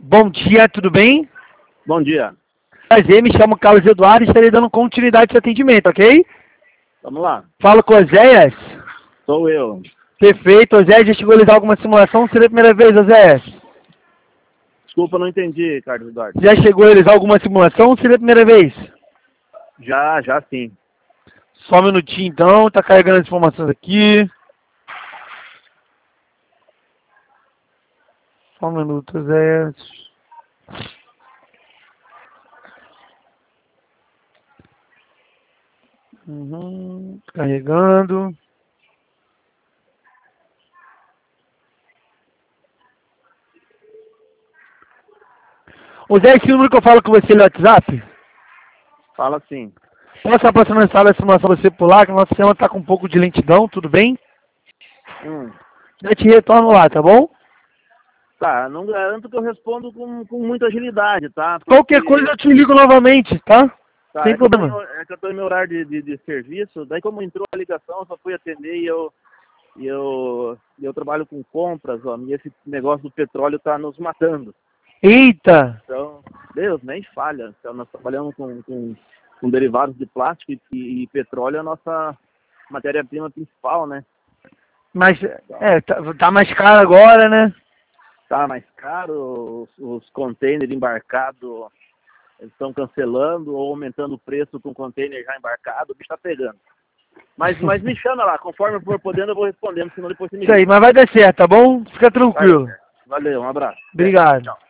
Bom dia, tudo bem? Bom dia. Prazer, me chamo Carlos Eduardo e estarei dando continuidade ao seu atendimento, ok? Vamos lá. Falo com o Oséias. Sou eu. Perfeito, Oséias, já chegou a realizar alguma simulação? Seria a primeira vez, Oséias? Desculpa, não entendi, Carlos Eduardo. Já chegou a realizar alguma simulação? Seria a primeira vez? Já sim. Só um minutinho então, tá carregando as informações aqui. Só um minuto, Oséias. Carregando. Oséias, esse número que eu falo com você no WhatsApp? Fala sim. Posso passar mensagem a simulação você por lá, que o nosso sistema tá com um pouco de lentidão, tudo bem? Eu te retorno lá, tá bom? Tá, não garanto que eu respondo com muita agilidade, tá? Qualquer coisa eu te ligo novamente, tá? Tá, Sem problema. que eu tô em meu horário de serviço, daí como entrou a ligação, eu só fui atender e eu trabalho com compras, ó, e esse negócio do petróleo tá nos matando. Eita! Então, Deus, nem falha. Então, nós trabalhamos com derivados de plástico e petróleo é a nossa matéria-prima principal, né? Mas, tá mais caro agora, né? Tá mais caro, os containers embarcados estão cancelando ou aumentando o preço com container já embarcado, o bicho tá pegando. Mas me chama lá, conforme eu for podendo eu vou respondendo, senão depois você me Isso aí, liga. mas vai dar certo, tá bom? Fica tranquilo. Valeu, um abraço. Obrigado. Tchau.